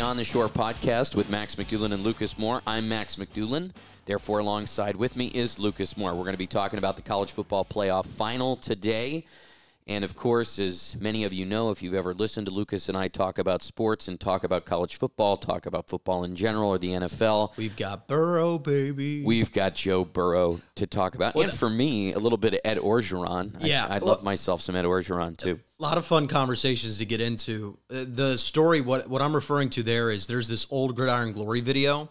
Beyond the Shore podcast with Max McDoolin and Lucas Moore. I'm Max McDoolin. Therefore, alongside with me is Lucas Moore. We're going to be talking about the college football playoff final today. And, of course, as many of you know, if you've ever listened to Lucas and I talk about sports and talk about college football, talk about football in general or the NFL. We've got Burrow, baby. We've got Joe Burrow to talk about. And for me, a little bit of Ed Orgeron. Yeah. I love myself some Ed Orgeron, too. A lot of fun conversations to get into. The story, what I'm referring to there is there's this old Gridiron Glory video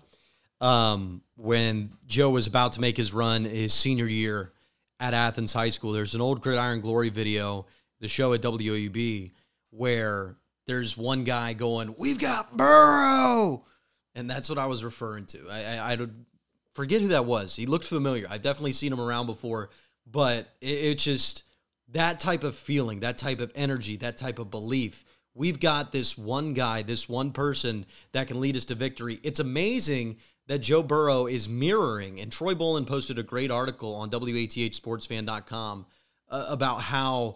when Joe was about to make his run his senior year at Athens High School. There's an old Gridiron Glory video, the show at WAUB, where there's one guy going, "We've got Burrow!" And that's what I was referring to. I don't forget who that was. He looked familiar. I've definitely seen him around before, but it's just that type of feeling, that type of energy, that type of belief. We've got this one guy, this one person that can lead us to victory. It's amazing that Joe Burrow is mirroring, and Troy Bolin posted a great article on WATHSportsFan.com about how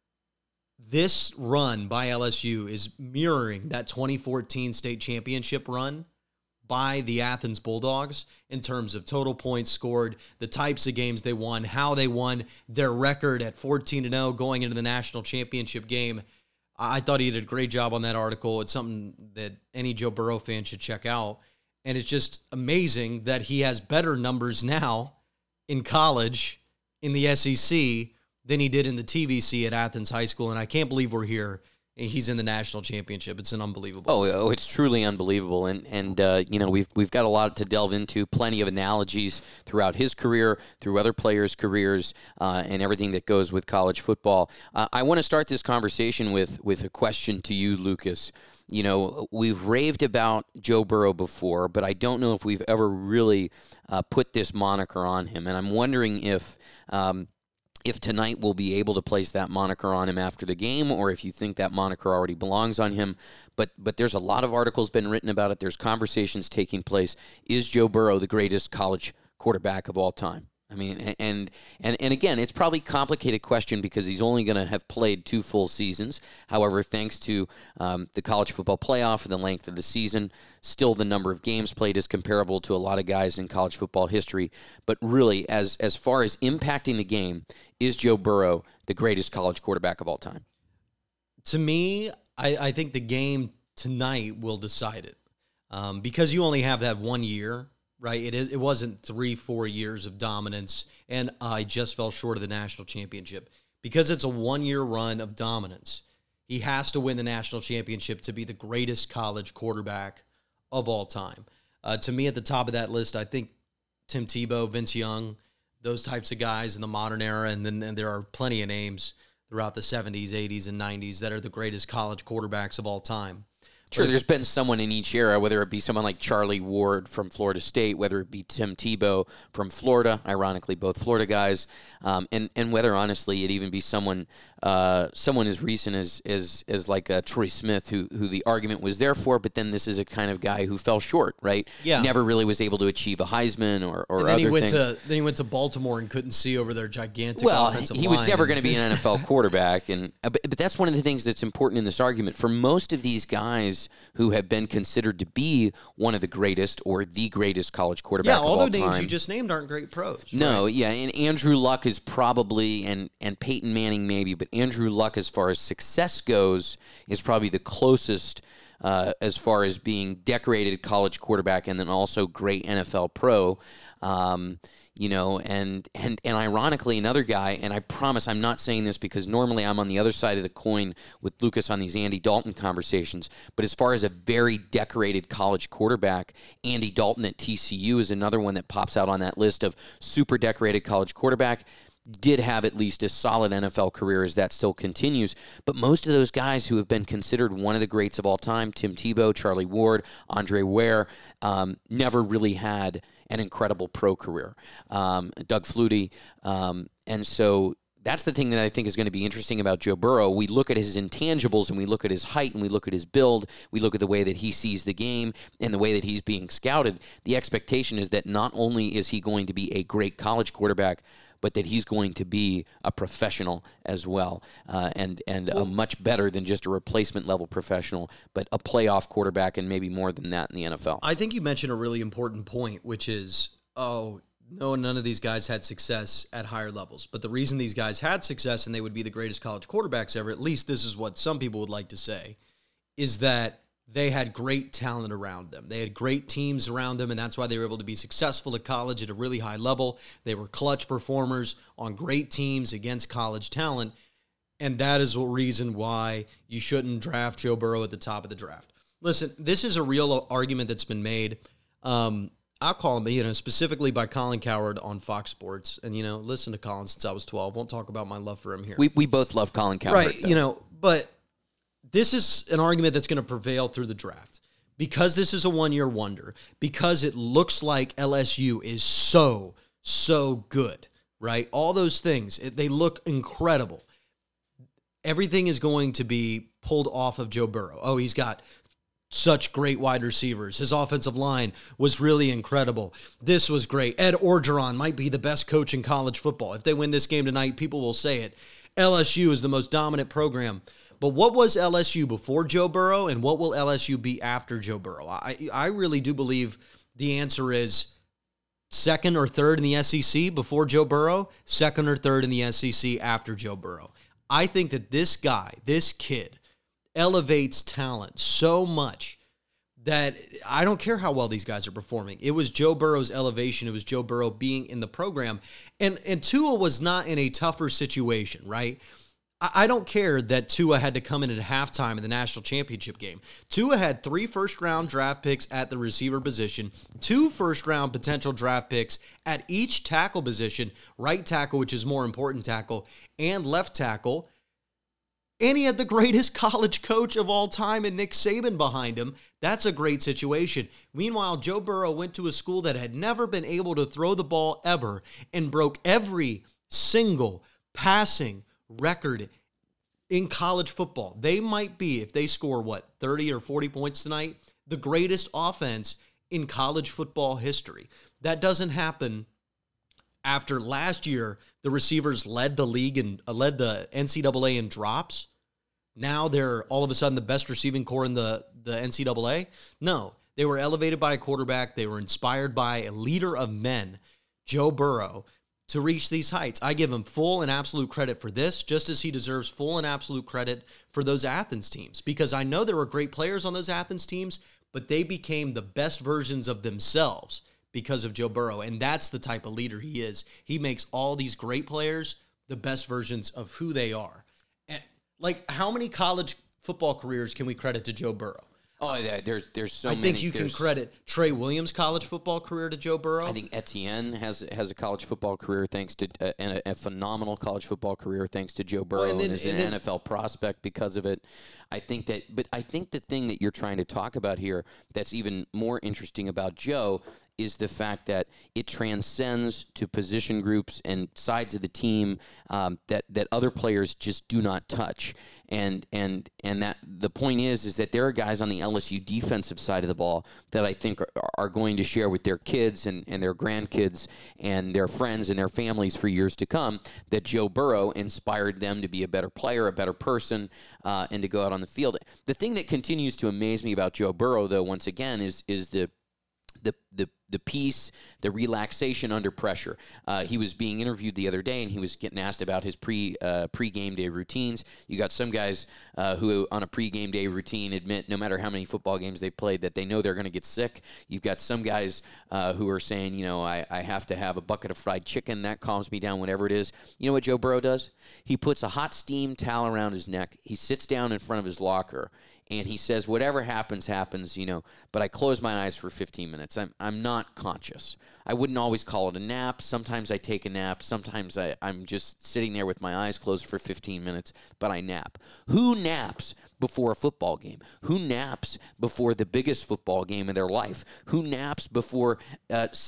this run by LSU is mirroring that 2014 state championship run by the Athens Bulldogs in terms of total points scored, the types of games they won, how they won, their record at 14-0 going into the national championship game. I thought he did a great job on that article. It's something that any Joe Burrow fan should check out. And it's just amazing that he has better numbers now in college in the SEC than he did in the TVC at Athens High School. And I can't believe we're here. He's in the national championship. It's an unbelievable. Oh, it's truly unbelievable. And you know, we've got a lot to delve into, plenty of analogies throughout his career, through other players' careers, and everything that goes with college football. I want to start this conversation with a question to you, Lucas. You know, we've raved about Joe Burrow before, but I don't know if we've ever really put this moniker on him. And I'm wondering if tonight we'll be able to place that moniker on him after the game, or if you think that moniker already belongs on him. But there's a lot of articles been written about it. There's conversations taking place. Is Joe Burrow the greatest college quarterback of all time? I mean, and again, it's probably a complicated question because he's only going to have played 2 full seasons. However, thanks to the college football playoff and the length of the season, still the number of games played is comparable to a lot of guys in college football history. But really, as far as impacting the game, is Joe Burrow the greatest college quarterback of all time? To me, I think the game tonight will decide it because you only have that 1 year. Right, it wasn't 3-4 years of dominance, and I just fell short of the national championship. Because it's a 1-year run of dominance, he has to win the national championship to be the greatest college quarterback of all time. To me, at the top of that list, I think Tim Tebow, Vince Young, those types of guys in the modern era, and then there are plenty of names throughout the 70s, 80s, and 90s that are the greatest college quarterbacks of all time. Sure, there's been someone in each era, whether it be someone like Charlie Ward from Florida State, whether it be Tim Tebow from Florida, ironically both Florida guys, and whether honestly it even be someone as recent as like Troy Smith, who the argument was there for, but then this is a kind of guy who fell short, right? Yeah, never really was able to achieve a Heisman or and then other he went things. Then he went to Baltimore and couldn't see over their gigantic offensive line. He was never going to be an NFL quarterback, and but that's one of the things that's important in this argument. For most of these guys who have been considered to be one of the greatest or the greatest college quarterback of all time. Yeah, all the names you just named aren't great pros. No, right? Yeah, and Andrew Luck is probably, and Peyton Manning maybe, but Andrew Luck, as far as success goes, is probably the closest as far as being decorated college quarterback and then also great NFL pro. You know, and ironically, another guy, and I promise I'm not saying this because normally I'm on the other side of the coin with Lucas on these Andy Dalton conversations, but as far as a very decorated college quarterback, Andy Dalton at TCU is another one that pops out on that list of super decorated college quarterback. Did have at least a solid NFL career as that still continues. But most of those guys who have been considered one of the greats of all time, Tim Tebow, Charlie Ward, Andre Ware, never really had an incredible pro career. Doug Flutie. And so that's the thing that I think is going to be interesting about Joe Burrow. We look at his intangibles and we look at his height and we look at his build. We look at the way that he sees the game and the way that he's being scouted. The expectation is that not only is he going to be a great college quarterback, but that he's going to be a professional as well, and a much better than just a replacement level professional, but a playoff quarterback and maybe more than that in the NFL. I think you mentioned a really important point, which is, no, none of these guys had success at higher levels. But the reason these guys had success and they would be the greatest college quarterbacks ever, at least this is what some people would like to say, is that they had great talent around them. They had great teams around them, and that's why they were able to be successful at college at a really high level. They were clutch performers on great teams against college talent, and that is a reason why you shouldn't draft Joe Burrow at the top of the draft. Listen, this is a real argument that's been made. I'll call him, specifically by Colin Cowherd on Fox Sports. And, listen to Colin since I was 12. Won't talk about my love for him here. We both love Colin Cowherd. Right, but this is an argument that's going to prevail through the draft. Because this is a one-year wonder, because it looks like LSU is so good, right? All those things, they look incredible. Everything is going to be pulled off of Joe Burrow. Oh, he's got such great wide receivers. His offensive line was really incredible. This was great. Ed Orgeron might be the best coach in college football. If they win this game tonight, people will say it. LSU is the most dominant program. But what was LSU before Joe Burrow, and what will LSU be after Joe Burrow? I really do believe the answer is second or third in the SEC before Joe Burrow, second or third in the SEC after Joe Burrow. I think that this guy, this kid, elevates talent so much that I don't care how well these guys are performing. It was Joe Burrow's elevation. It was Joe Burrow being in the program. And Tua was not in a tougher situation, right? I don't care that Tua had to come in at halftime in the national championship game. Tua had 3 first-round draft picks at the receiver position, 2 first-round potential draft picks at each tackle position, right tackle, which is more important tackle, and left tackle. And he had the greatest college coach of all time in Nick Saban behind him. That's a great situation. Meanwhile, Joe Burrow went to a school that had never been able to throw the ball ever and broke every single passing record in college football. They might be, if they score, 30 or 40 points tonight, the greatest offense in college football history. That doesn't happen after last year. The receivers led the league and led the NCAA in drops. Now they're all of a sudden the best receiving core in the NCAA. No, they were elevated by a quarterback. They were inspired by a leader of men, Joe Burrow, to reach these heights. I give him full and absolute credit for this, just as he deserves full and absolute credit for those Athens teams, because I know there were great players on those Athens teams, but they became the best versions of themselves because of Joe Burrow, and that's the type of leader he is. He makes all these great players the best versions of who they are. And, how many college football careers can we credit to Joe Burrow? Oh, yeah, there's so many. I think you can credit Trey Williams' college football career to Joe Burrow. I think Etienne has a college football career thanks to and a phenomenal college football career thanks to Joe Burrow, and is an NFL prospect because of it. I think the thing that you're trying to talk about here that's even more interesting about Joe is the fact that it transcends to position groups and sides of the team that other players just do not touch. And that the point is that there are guys on the LSU defensive side of the ball that I think are going to share with their kids and their grandkids and their friends and their families for years to come that Joe Burrow inspired them to be a better player, a better person, and to go out on the field. The thing that continues to amaze me about Joe Burrow, though, once again, is the peace, the relaxation under pressure. He was being interviewed the other day, and he was getting asked about his pre-game day routines. You got some guys who, on a pre-game day routine, admit no matter how many football games they've played that they know they're going to get sick. You've got some guys who are saying, I have to have a bucket of fried chicken. That calms me down, whatever it is. You know what Joe Burrow does? He puts a hot steam towel around his neck. He sits down in front of his locker, and he says, whatever happens, happens, but I close my eyes for 15 minutes. I'm not conscious. I wouldn't always call it a nap. Sometimes I take a nap. Sometimes I'm just sitting there with my eyes closed for 15 minutes, but I nap. Who naps before a football game? Who naps before the biggest football game of their life? Who naps before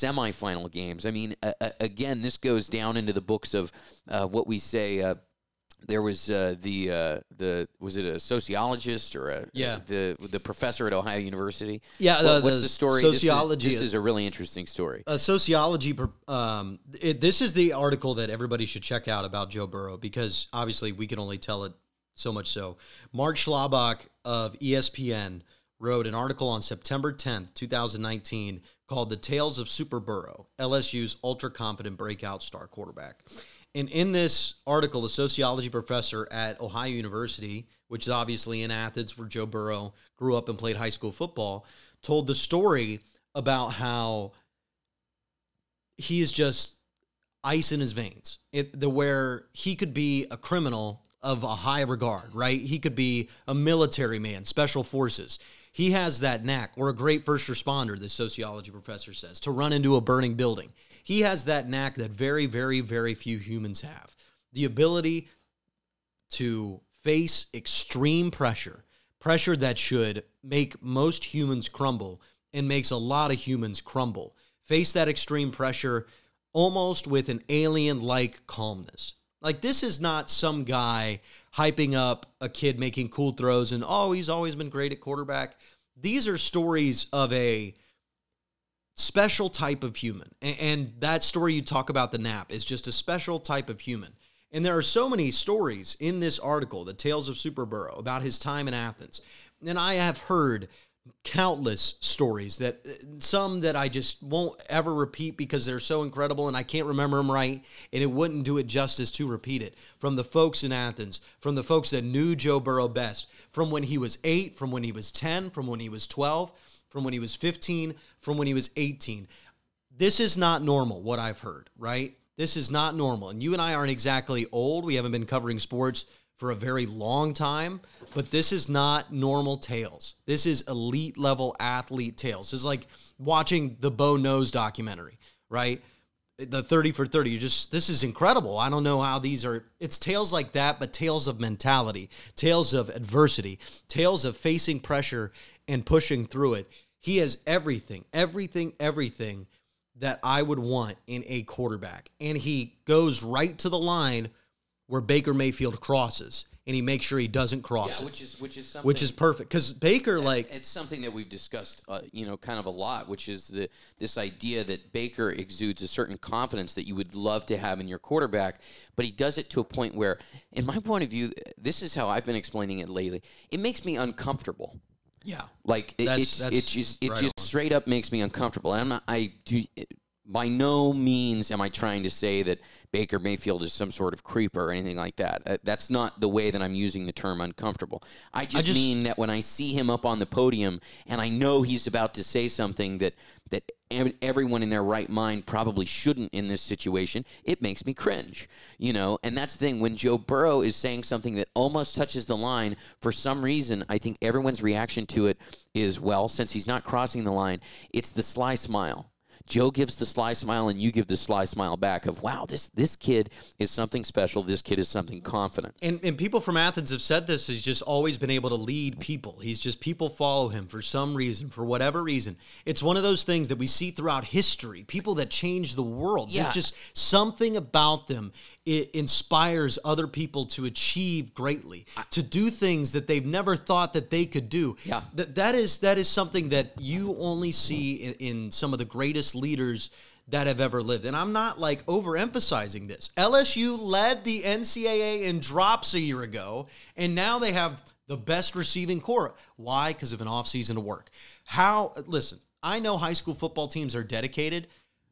semifinal games? I mean, again, this goes down into the books of what we say, there was the was it a sociologist or the professor at Ohio University? Yeah, what's the story? Sociology. This is a really interesting story. Sociology. This is the article that everybody should check out about Joe Burrow, because obviously we can only tell it so much. So Mark Schlabach of ESPN wrote an article on September 10th, 2019, called "The Tales of Super Burrow, LSU's ultra-confident breakout star quarterback." And in this article, a sociology professor at Ohio University, which is obviously in Athens, where Joe Burrow grew up and played high school football, told the story about how he is just ice in his veins, where he could be a criminal of a high regard, right? He could be a military man, special forces. He has that knack, or a great first responder, the sociology professor says, to run into a burning building. He has that knack that very, very, very few humans have. The ability to face extreme pressure that should make most humans crumble and makes a lot of humans crumble. Face that extreme pressure almost with an alien-like calmness. Like, this is not some guy hyping up a kid making cool throws and, oh, he's always been great at quarterback. These are stories of a special type of human. And that story you talk about, the nap, is just a special type of human. And there are so many stories in this article, The Tales of Super Burrow, about his time in Athens. And I have heard countless stories, that some that I just won't ever repeat because they're so incredible and I can't remember them right, and it wouldn't do it justice to repeat it. From the folks in Athens, from the folks that knew Joe Burrow best, from when he was 8, from when he was 10, from when he was 12, from when he was 15, from when he was 18. This is not normal, what I've heard, right? This is not normal. And you and I aren't exactly old. We haven't been covering sports for a very long time, but this is not normal tales. This is elite level athlete tales. This is like watching the Bo Knows documentary, right? The 30 for 30. This is incredible. I don't know how these are. It's tales like that, but tales of mentality, tales of adversity, tales of facing pressure and pushing through it. He has everything that I would want in a quarterback. And he goes right to the line where Baker Mayfield crosses, and he makes sure he doesn't cross it. Which is perfect, because Baker, it's something that we've discussed, kind of a lot, which is this idea that Baker exudes a certain confidence that you would love to have in your quarterback, but he does it to a point where, in my point of view, this is how I've been explaining it lately. It makes me uncomfortable. Yeah, like it just straight up makes me uncomfortable, and by no means am I trying to say that Baker Mayfield is some sort of creeper or anything like that. That's not the way that I'm using the term uncomfortable. I just mean that when I see him up on the podium and I know he's about to say something that everyone in their right mind probably shouldn't in this situation, it makes me cringe, And that's the thing. When Joe Burrow is saying something that almost touches the line, for some reason, I think everyone's reaction to it is, well, since he's not crossing the line, it's the sly smile. Joe gives the sly smile, and you give the sly smile back of, wow, this kid is something special. This kid is something confident. And people from Athens have said this. He's just always been able to lead people. People follow him for some reason, for whatever reason. It's one of those things that we see throughout history, people that change the world. Yeah. There's just something about them. It inspires other people to achieve greatly, to do things that they've never thought that they could do. Yeah. That is something that you only see in some of the greatest leaders that have ever lived. And I'm not overemphasizing this. LSU led the NCAA in drops a year ago, and now they have the best receiving core. Why? Because of an offseason of work. Listen, I know high school football teams are dedicated,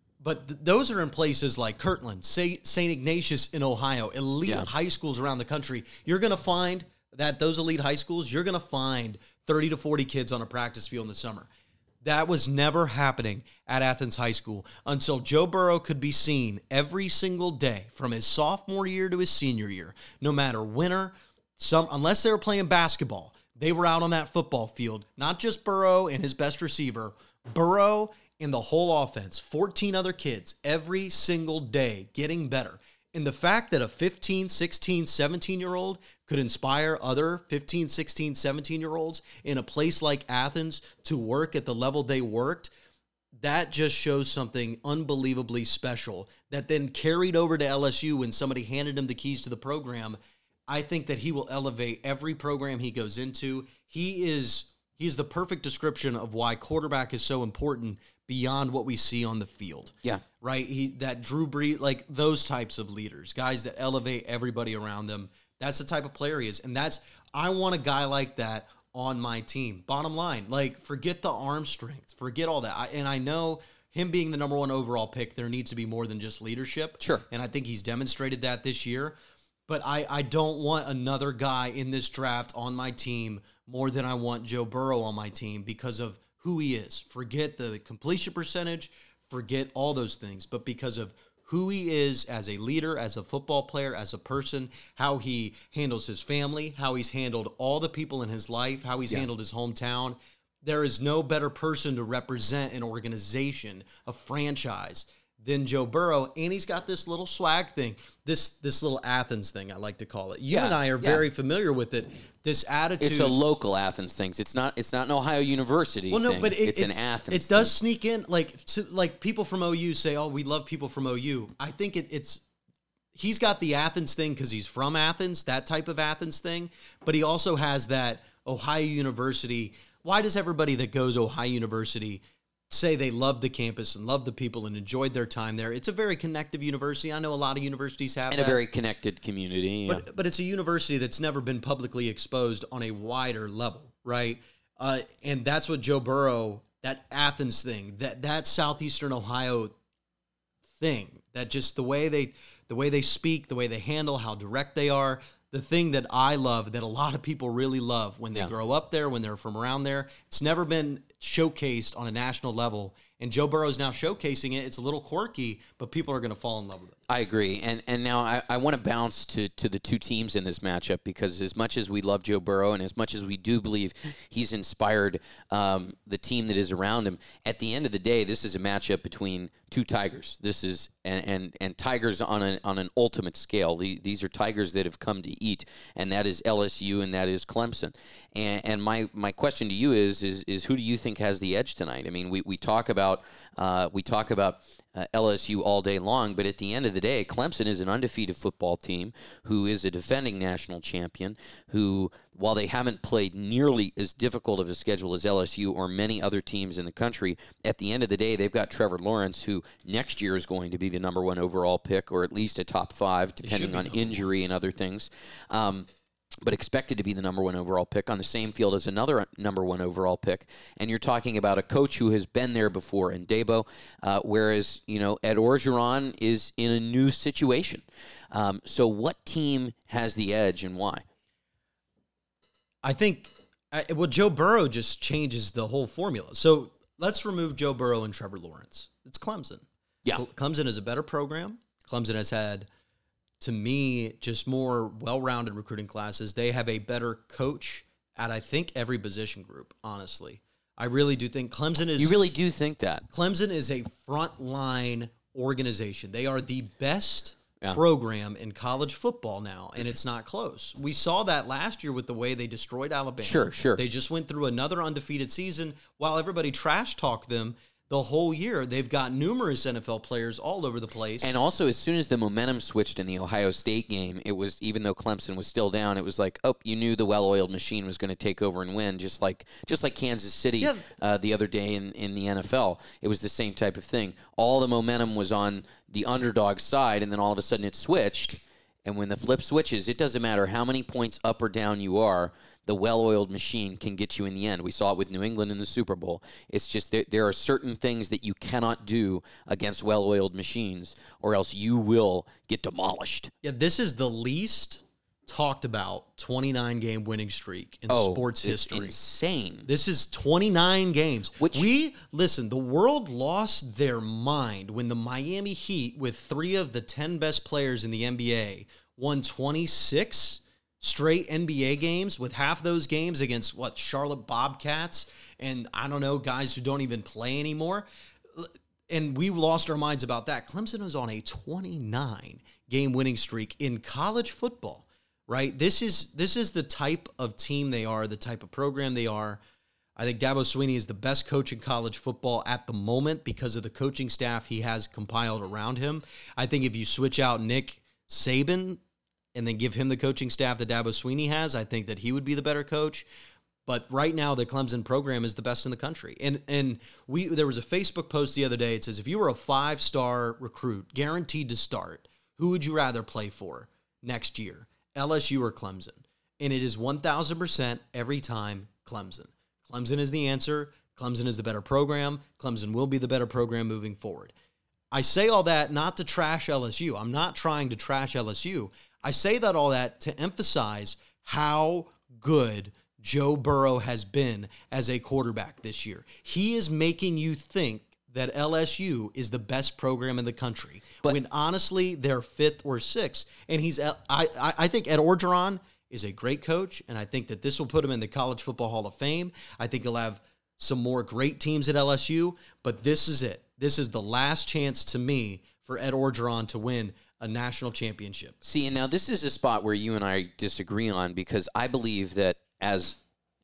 but those are in places like Kirtland, St. Ignatius in Ohio, elite high schools around the country. You're going to find that those elite high schools, you're going to find 30 to 40 kids on a practice field in the summer. That was never happening at Athens High School until Joe Burrow could be seen every single day from his sophomore year to his senior year. No matter winter, unless they were playing basketball, they were out on that football field. Not just Burrow and his best receiver, Burrow and the whole offense, 14 other kids every single day getting better. And the fact that a 15, 16, 17-year-old could inspire other 15, 16, 17-year-olds in a place like Athens to work at the level they worked, that just shows something unbelievably special that then carried over to LSU when somebody handed him the keys to the program I think that he will elevate every program he goes into. He's the perfect description of why quarterback is so important beyond what we see on the field. Yeah. Right? That Drew Brees, like those types of leaders, guys that elevate everybody around them. That's the type of player he is. And I want a guy like that on my team. Bottom line, like, forget the arm strength, forget all that. And I know him being the number 1 overall pick, there needs to be more than just leadership. Sure. And I think he's demonstrated that this year. But I don't want another guy in this draft on my team more than I want Joe Burrow on my team because of who he is. Forget the completion percentage, forget all those things, but because of who he is as a leader, as a football player, as a person, how he handles his family, how he's handled all the people in his life, how he's handled his hometown. There is no better person to represent an organization, a franchise, than Joe Burrow, and he's got this little swag thing, this little Athens thing, I like to call it. You and I are very familiar with it. This attitude. It's a local Athens thing. It's not an Ohio University well, no, thing. But it's an Athens It does thing. sneak in, like people from OU say, oh, we love people from OU. I think he's got the Athens thing because he's from Athens, that type of Athens thing, but he also has that Ohio University. Why does everybody that goes Ohio University say they love the campus and love the people and enjoyed their time there? It's a very connective university. I know a lot of universities have and that. a very connected community. Yeah. But it's a university that's never been publicly exposed on a wider level, right? And that's what Joe Burrow, that Athens thing, that Southeastern Ohio thing, that just the way they speak, the way they handle, how direct they are, the thing that I love, that a lot of people really love when they grow up there, when they're from around there. It's never been showcased on a national level, and Joe Burrow is now showcasing it. It's a little quirky, but people are going to fall in love with it. I agree. And now I want to bounce to the two teams in this matchup, because as much as we love Joe Burrow and as much as we do believe he's inspired the team that is around him, at the end of the day, this is a matchup between two Tigers. This is and Tigers on an ultimate scale. These are Tigers that have come to eat, and that is LSU and that is Clemson. And my question to you is who do you think has the edge tonight? I mean, we talk about LSU all day long, but at the end of the day, Clemson is an undefeated football team who is a defending national champion, who, while they haven't played nearly as difficult of a schedule as LSU or many other teams in the country, at the end of the day, they've got Trevor Lawrence, who next year is going to be the number 1 overall pick, or at least a top 5, depending on injury and other things. But expected to be the number 1 overall pick on the same field as another number 1 overall pick. And you're talking about a coach who has been there before in Dabo, whereas, Ed Orgeron is in a new situation. So what team has the edge and why? I think, Joe Burrow just changes the whole formula. So let's remove Joe Burrow and Trevor Lawrence. It's Clemson. Yeah. Clemson is a better program. Clemson has had, to me, just more well-rounded recruiting classes. They have a better coach at, I think, every position group, honestly. I really do think Clemson is... You really do think that? Clemson is a frontline organization. They are the best program in college football now, and it's not close. We saw that last year with the way they destroyed Alabama. Sure. They just went through another undefeated season while everybody trash-talked them. The whole year, they've got numerous NFL players all over the place. And also, as soon as the momentum switched in the Ohio State game, it was, even though Clemson was still down, it was like, you knew the well-oiled machine was going to take over and win, just like Kansas City the other day in the NFL. It was the same type of thing. All the momentum was on the underdog side, and then all of a sudden it switched. And when the flip switches, it doesn't matter how many points up or down you are, the well-oiled machine can get you in the end. We saw it with New England in the Super Bowl. It's just there are certain things that you cannot do against well-oiled machines, or else you will get demolished. Yeah, this is the least talked about 29-game winning streak in sports history. It's insane. This is 29 games. The world lost their mind when the Miami Heat, with 3 of the 10 best players in the NBA, won 26 straight NBA games, with half those games against Charlotte Bobcats and I don't know, guys who don't even play anymore. And we lost our minds about that. Clemson is on a 29-game winning streak in college football, right? This is the type of team they are, the type of program they are. I think Dabo Swinney is the best coach in college football at the moment because of the coaching staff he has compiled around him. I think if you switch out Nick Saban, and then give him the coaching staff that Dabo Swinney has, I think that he would be the better coach. But right now, the Clemson program is the best in the country. And there was a Facebook post the other day. It says, if you were a 5-star recruit guaranteed to start, who would you rather play for next year, LSU or Clemson? And it is 1,000% every time Clemson. Clemson is the answer. Clemson is the better program. Clemson will be the better program moving forward. I say all that not to trash LSU. I'm not trying to trash LSU. I say that all that to emphasize how good Joe Burrow has been as a quarterback this year. He is making you think that LSU is the best program in the country, when honestly they're 5th or 6th. And I think Ed Orgeron is a great coach, and I think that this will put him in the College Football Hall of Fame. I think he'll have some more great teams at LSU, but this is it. This is the last chance to me for Ed Orgeron to win a national championship. See, and now this is a spot where you and I disagree on, because I believe that as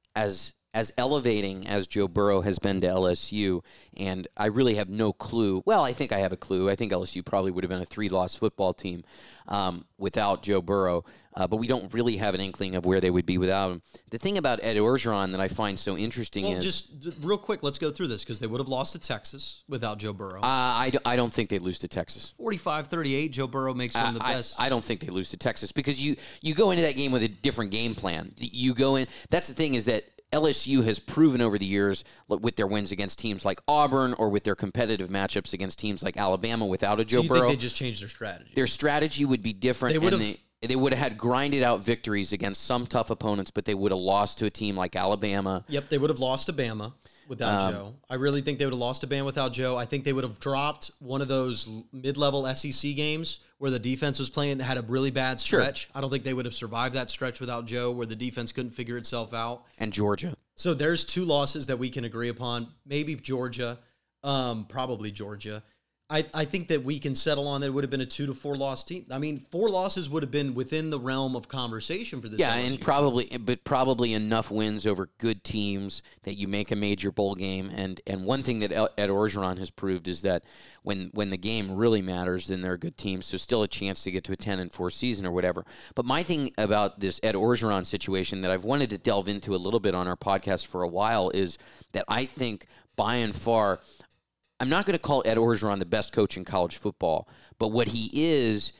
elevating as Joe Burrow has been to LSU, and I really have no clue. Well, I think I have a clue. I think LSU probably would have been a 3-loss football team without Joe Burrow, but we don't really have an inkling of where they would be without him. The thing about Ed Orgeron that I find so interesting is... just real quick, let's go through this, because they would have lost to Texas without Joe Burrow. I don't think they'd lose to Texas. 45-38, Joe Burrow makes one of the best. I don't think they lose to Texas, because you go into that game with a different game plan. You go in... That's the thing, is that LSU has proven over the years with their wins against teams like Auburn, or with their competitive matchups against teams like Alabama without a Joe Burrow. You think they just changed their strategy? Their strategy would be different. They would have had grinded out victories against some tough opponents, but they would have lost to a team like Alabama. Yep, they would have lost to Bama without Joe. I really think they would have lost to Bama without Joe. I think they would have dropped one of those mid-level SEC games where the defense was playing, had a really bad stretch. Sure. I don't think they would have survived that stretch without Joe, where the defense couldn't figure itself out. And Georgia. So there's 2 losses that we can agree upon. Maybe Georgia, probably Georgia. I think that we can settle on that it would have been a 2 to 4 loss team. I mean, 4 losses would have been within the realm of conversation for this. Yeah, LSU and probably enough wins over good teams that you make a major bowl game. And one thing that Ed Orgeron has proved is that when the game really matters, then they're good teams. So still a chance to get to a 10-4 season or whatever. But my thing about this Ed Orgeron situation that I've wanted to delve into a little bit on our podcast for a while is that I think by and far, I'm not going to call Ed Orgeron the best coach in college football, but what he is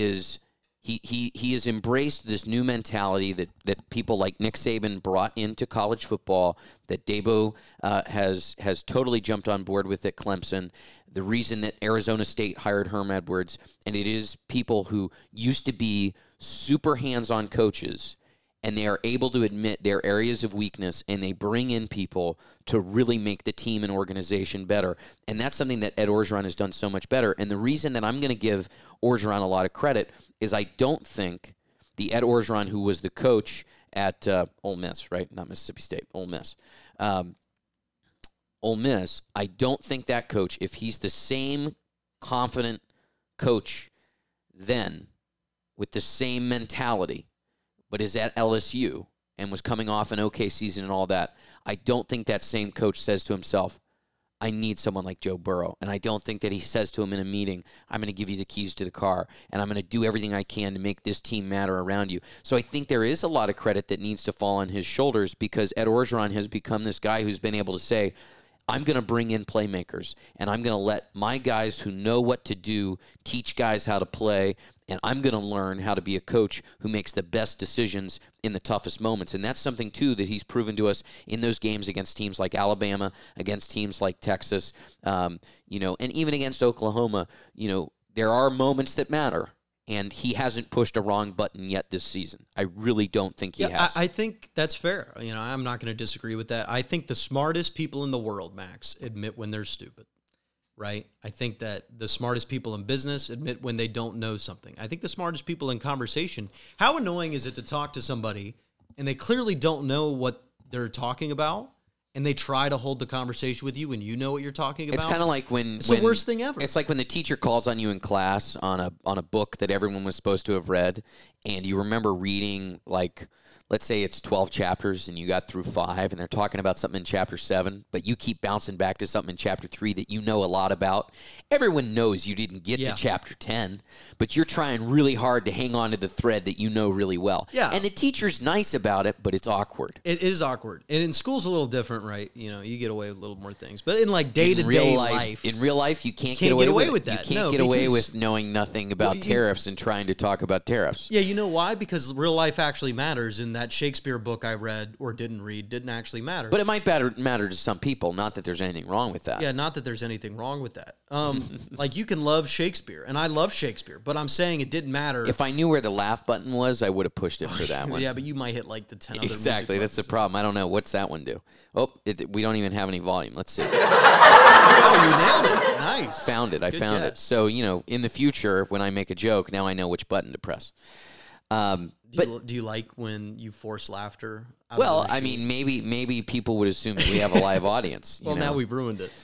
he has embraced this new mentality that people like Nick Saban brought into college football, that Dabo has totally jumped on board with at Clemson. The reason that Arizona State hired Herm Edwards, and it is people who used to be super hands-on coaches, and they are able to admit their areas of weakness, and they bring in people to really make the team and organization better. And that's something that Ed Orgeron has done so much better. And the reason that I'm going to give Orgeron a lot of credit is I don't think the Ed Orgeron who was the coach at Ole Miss, right? Not Mississippi State, Ole Miss. Ole Miss, I don't think that coach, if he's the same confident coach then with the same mentality, but is at LSU and was coming off an okay season and all that, I don't think that same coach says to himself, I need someone like Joe Burrow. And I don't think that he says to him in a meeting, I'm going to give you the keys to the car, and I'm going to do everything I can to make this team matter around you. So I think there is a lot of credit that needs to fall on his shoulders, because Ed Orgeron has become this guy who's been able to say, I'm going to bring in playmakers, and I'm going to let my guys who know what to do teach guys how to play, and I'm going to learn how to be a coach who makes the best decisions in the toughest moments. And that's something, too, that he's proven to us in those games against teams like Alabama, against teams like Texas, and even against Oklahoma. There are moments that matter. And he hasn't pushed a wrong button yet this season. I really don't think he has. I think that's fair. I'm not going to disagree with that. I think the smartest people in the world, Max, admit when they're stupid, right? I think that the smartest people in business admit when they don't know something. I think the smartest people in conversation, how annoying is it to talk to somebody and they clearly don't know what they're talking about, and they try to hold the conversation with you and you know what you're talking about? It's kind of like it's the worst thing ever. It's like when the teacher calls on you in class on a book that everyone was supposed to have read, and you remember reading like let's say it's 12 chapters and you got through 5 and they're talking about something in chapter 7, but you keep bouncing back to something in chapter 3 that you know a lot about. Everyone knows you didn't get to chapter 10, but you're trying really hard to hang on to the thread that you know really well. Yeah. And the teacher's nice about it, but it's awkward. It is awkward. And in school's a little different, right? You know, you get away with a little more things. But in like day-to-day life. In real life, you can't get away with that. You can't get away with knowing nothing about tariffs and trying to talk about tariffs. Yeah, you know why? Because real life actually matters, and that Shakespeare book I read or didn't read didn't actually matter. But it might matter to some people, not that there's anything wrong with that. Yeah, not that there's anything wrong with that. Like, you can love Shakespeare, and I love Shakespeare, but I'm saying it didn't matter. If I knew where the laugh button was, I would have pushed it for that one. Yeah, but you might hit like the 10 other Exactly, that's the problem. I don't know. What's that one do? Oh, we don't even have any volume. Let's see. Oh, you nailed it. Nice. Found it. I found it. So, in the future, when I make a joke, now I know which button to press. Do you like when you force laughter? Well, I mean, maybe people would assume that we have a live audience. Well, now we've ruined it.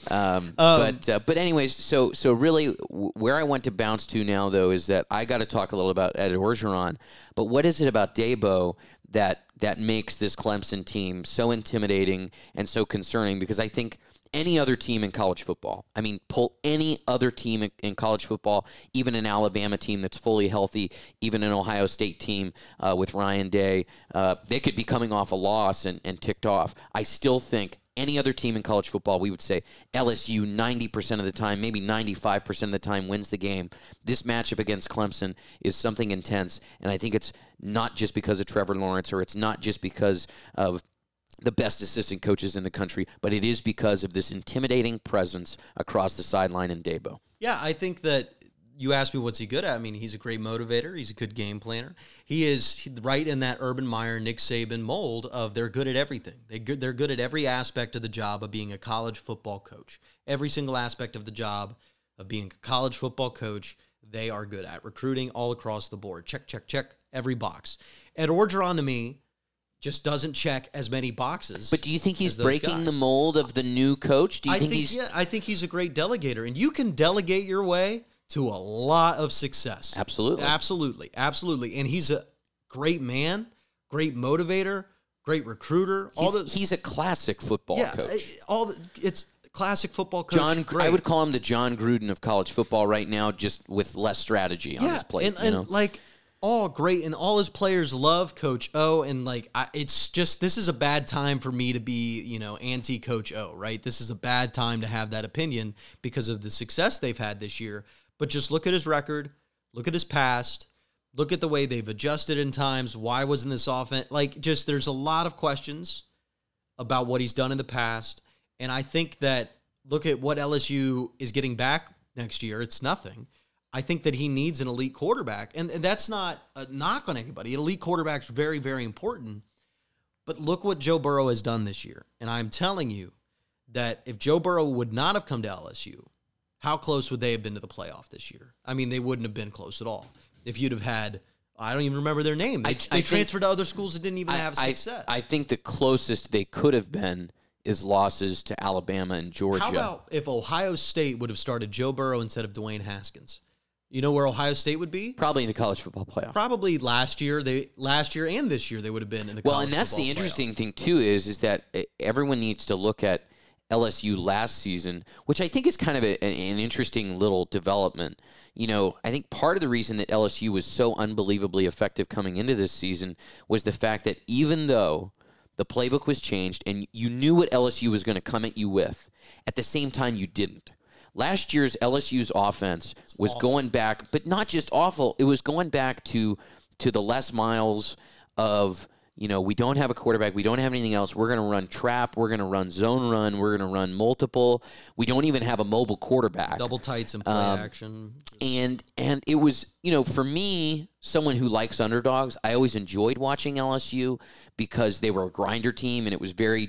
But anyways, so really, where I want to bounce to now, though, is that I got to talk a little about Ed Orgeron. But what is it about Dabo that makes this Clemson team so intimidating and so concerning? Because I think any other team in college football, pull any other team in college football, even an Alabama team that's fully healthy, even an Ohio State team with Ryan Day, they could be coming off a loss and ticked off. I still think any other team in college football, we would say LSU 90% of the time, maybe 95% of the time wins the game. This matchup against Clemson is something intense, and I think it's not just because of Trevor Lawrence, or it's not just because of the best assistant coaches in the country, but it is because of this intimidating presence across the sideline in Dabo. Yeah, I think that you asked me what's he good at. He's a great motivator. He's a good game planner. He is right in that Urban Meyer, Nick Saban mold of they're good at everything. They're good at every aspect of the job of being a college football coach. Every single aspect of the job of being a college football coach, they are good at. Recruiting all across the board. Check, check, check, every box. Ed Orgeron, to me, just doesn't check as many boxes. But do you think he's breaking the mold of the new coach? I think he's a great delegator, and you can delegate your way to a lot of success. Absolutely. And he's a great man, great motivator, great recruiter. He's a classic football coach. It's classic football coach. I would call him the John Gruden of college football right now, just with less strategy on his plate. All great, and all his players love Coach O, and it's just, this is a bad time for me to be, anti-Coach O, right? This is a bad time to have that opinion because of the success they've had this year. But just look at his record, look at his past, look at the way they've adjusted in times. Why wasn't this offense? There's a lot of questions about what he's done in the past, and I think that, look at what LSU is getting back next year. It's nothing. I think that he needs an elite quarterback, and that's not a knock on anybody. An elite quarterback's very, very important, but look what Joe Burrow has done this year, and I'm telling you that if Joe Burrow would not have come to LSU, how close would they have been to the playoff this year? They wouldn't have been close at all. If you'd have had, I don't even remember their name. They transferred to other schools that didn't even have success. I think the closest they could have been is losses to Alabama and Georgia. How about if Ohio State would have started Joe Burrow instead of Dwayne Haskins? You know where Ohio State would be? Probably in the college football playoff. Probably last year and this year they would have been in the college football playoff. Well, and that's the interesting thing too is that everyone needs to look at LSU last season, which I think is kind of an interesting little development. I think part of the reason that LSU was so unbelievably effective coming into this season was the fact that even though the playbook was changed and you knew what LSU was going to come at you with, at the same time you didn't. Last year's LSU's offense was going back, but not just awful. It was going back to the Les Miles of, we don't have a quarterback. We don't have anything else. We're going to run trap. We're going to run zone run. We're going to run multiple. We don't even have a mobile quarterback. Double tights and play action. And it was, for me, someone who likes underdogs, I always enjoyed watching LSU because they were a grinder team, and it was very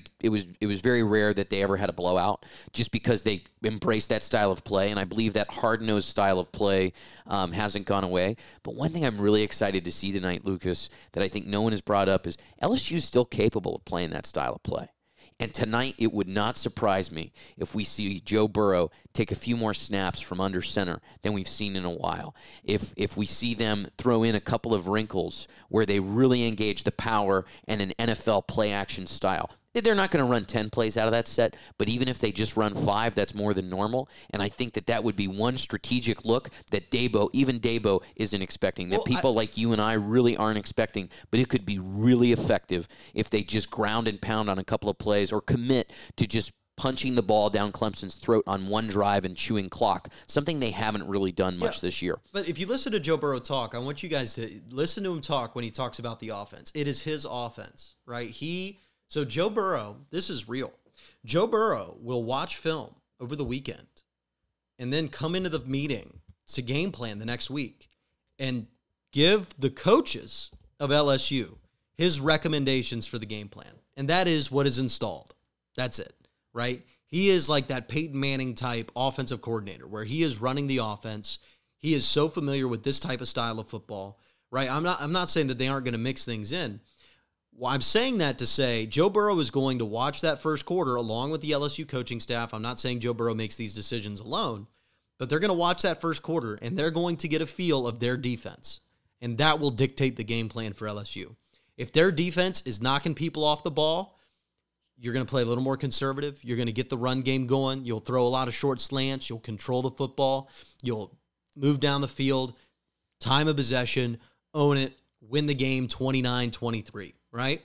rare that they ever had a blowout just because they embraced that style of play. And I believe that hard-nosed style of play hasn't gone away. But one thing I'm really excited to see tonight, Lucas, that I think no one has brought up is LSU is still capable of playing that style of play. And tonight, it would not surprise me if we see Joe Burrow take a few more snaps from under center than we've seen in a while. If we see them throw in a couple of wrinkles where they really engage the power and an NFL play action style. They're not going to run 10 plays out of that set, but even if they just run 5, that's more than normal. And I think that would be one strategic look that even Dabo isn't expecting, that people like you and I really aren't expecting, but it could be really effective if they just ground and pound on a couple of plays or commit to just punching the ball down Clemson's throat on one drive and chewing clock, something they haven't really done much this year. But if you listen to Joe Burrow talk, I want you guys to listen to him talk when he talks about the offense. It is his offense, right? So Joe Burrow, this is real. Joe Burrow will watch film over the weekend and then come into the meeting to game plan the next week and give the coaches of LSU his recommendations for the game plan. And that is what is installed. That's it, right? He is like that Peyton Manning type offensive coordinator where he is running the offense. He is so familiar with this type of style of football, right? I'm not saying that they aren't going to mix things in. Well, I'm saying that to say Joe Burrow is going to watch that first quarter along with the LSU coaching staff. I'm not saying Joe Burrow makes these decisions alone, but they're going to watch that first quarter, and they're going to get a feel of their defense, and that will dictate the game plan for LSU. If their defense is knocking people off the ball, you're going to play a little more conservative. You're going to get the run game going. You'll throw a lot of short slants. You'll control the football. You'll move down the field, time of possession, own it, win the game 29-23. Right?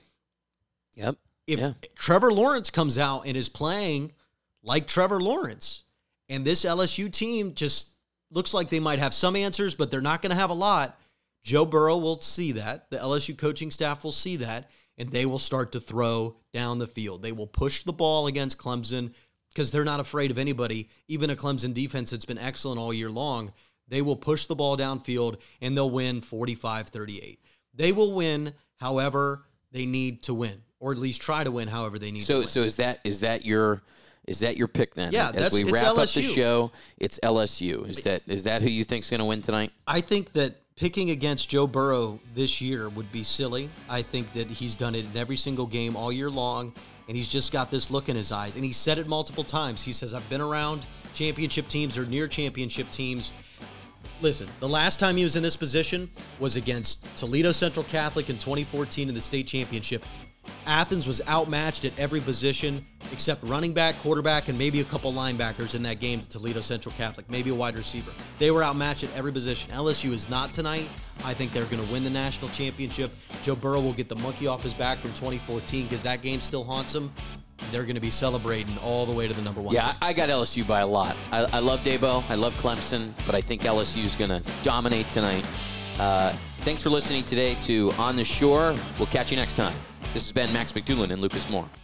Yep. If Trevor Lawrence comes out and is playing like Trevor Lawrence, and this LSU team just looks like they might have some answers, but they're not going to have a lot, Joe Burrow will see that. The LSU coaching staff will see that, and they will start to throw down the field. They will push the ball against Clemson because they're not afraid of anybody, even a Clemson defense that's been excellent all year long. They will push the ball downfield, and they'll win 45-38. They will win however they need to win, or at least try to win however they need to win. So is that your pick then? Yeah, as we wrap LSU. Up the show, it's LSU. Is that who you think's going to win tonight? I think that picking against Joe Burrow this year would be silly. I think that he's done it in every single game all year long, and he's just got this look in his eyes. And he said it multiple times. He says, I've been around championship teams or near championship teams. Listen, the last time he was in this position was against Toledo Central Catholic in 2014 in the state championship. Athens was outmatched at every position except running back, quarterback, and maybe a couple linebackers in that game to Toledo Central Catholic, maybe a wide receiver. They were outmatched at every position. LSU is not tonight. I think they're going to win the national championship. Joe Burrow will get the monkey off his back from 2014 because that game still haunts him. They're going to be celebrating all the way to the number 1. Yeah, I got LSU by a lot. I love Dabo. I love Clemson, but I think LSU is going to dominate tonight. Thanks for listening today to On the Shore. We'll catch you next time. This has been Max McDoulan and Lucas Moore.